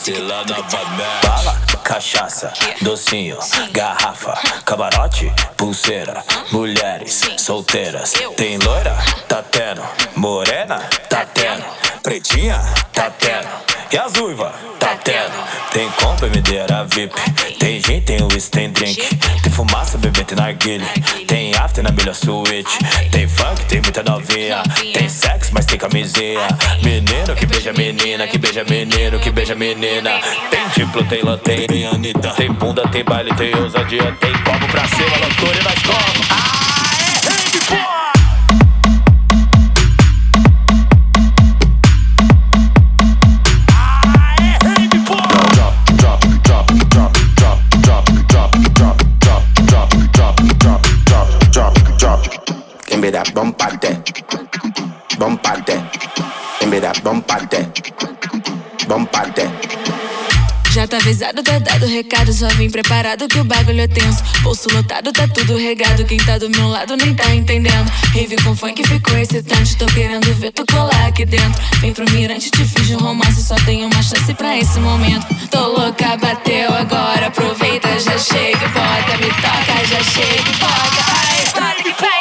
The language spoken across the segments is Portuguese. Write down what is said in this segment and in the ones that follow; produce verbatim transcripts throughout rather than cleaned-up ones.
vacila na vadmela. Bala, cachaça, docinho, garrafa, camarote, pulseira, mulheres solteiras. Tem loira? Tá tendo. Morena? Tá tendo. Pretinha? Tá tendo. E as uivas? Tá tendo. Tem compra, medeira V I P. Tem gin, tem whisky, tem drink. Tem fumaça, bebê, tem narguilé. Tem after na melhor suíte. Tem funk, tem muita novinha. Tem sexo, mas tem camisinha. Menino que beija menina, que beija menino, que beija menina. Tem diplo, tem lanterna, tem Anitta. Tem bunda, tem baile, tem ousadia. Tem copo pra cima, loucura e nós como. Ah, é rave, pô! Give me that bumper there, bumper there. Give me that bumper there, bumper there. Já tá avisado, tá dado recado, só vim preparado que o bagulho é tenso. Bolso lotado, tá tudo regado, quem tá do meu lado nem tá entendendo. Rave com funk ficou excitante, tô querendo ver tu colar aqui dentro. Vem pro mirante, te fiz um romance, só tenho uma chance pra esse momento. Tô louca, bateu agora, aproveita, já chega, bota, me toca, já chega, bota. Ai, vai, vai.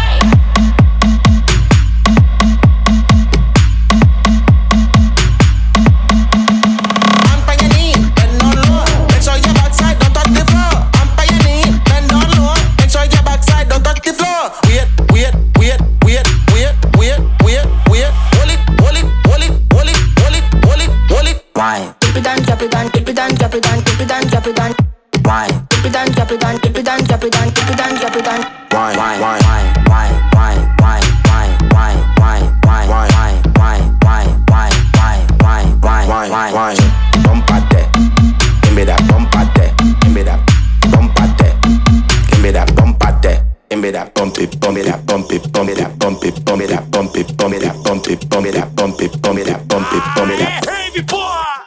Drop it down, drop it down, drop it down, drop it down, drop it down, drop it down. Wine. Drop it down, drop it down, drop it down, drop it down, drop it down, drop it down. Wine, wine, wine, wine, wine, wine, wine, wine, wine, wine, wine, wine, wine, wine, wine, wine, wine, wine, wine. Bumper there, give me that bumper there, give me that bumper there, give me that bumper there, give me that bump it, bump it, that bump it, bump it, that bump it, bump it, that bump it, bump it, that bump it, bump it, that bump it, bump it, that bump it, bump it, that. Rave, pô!